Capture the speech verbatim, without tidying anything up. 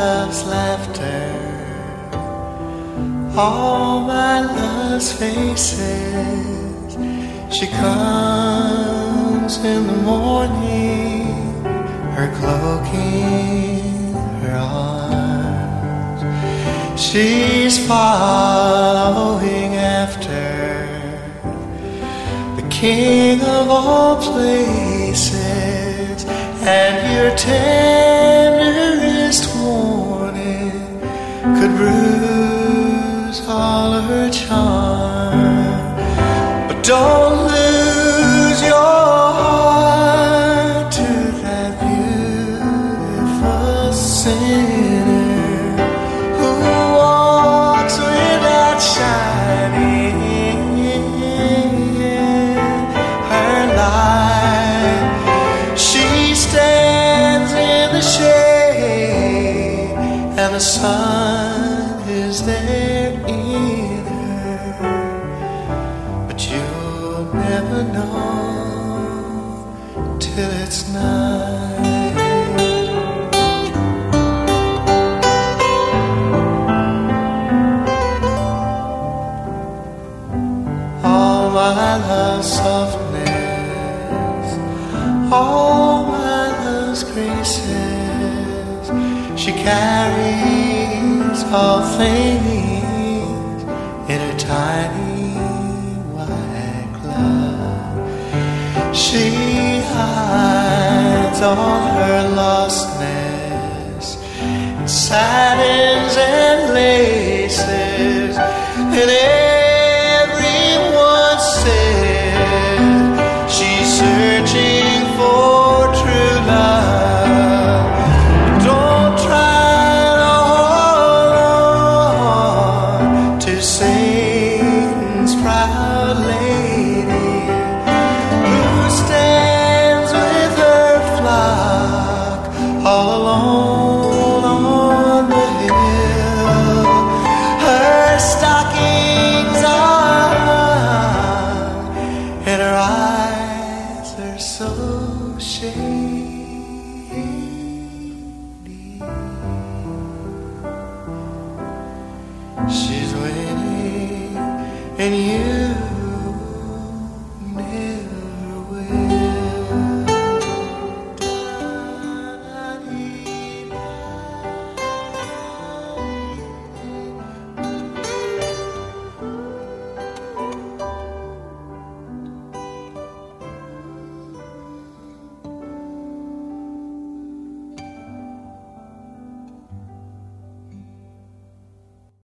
love's laughter, all my love's faces. She comes in the morning, her cloak in her arms. She's following after the King of all places, and your tenderest warning could bruise all her charm. But don't lose your heart to that beautiful sinner who walks without shining her light. She stands in the shade, and the sun is there in her, but you'll never know till it's night. All my love's softness, all my love's graces, she carries all things in her tiny white glove. She hides all her lostness in satins and laces, and everyone says she's searching for true love. Don't try to hold on to Satan's proud lady, who stands with her flock all alone on the hill. Her stockings are hung, and her eyes are so shady.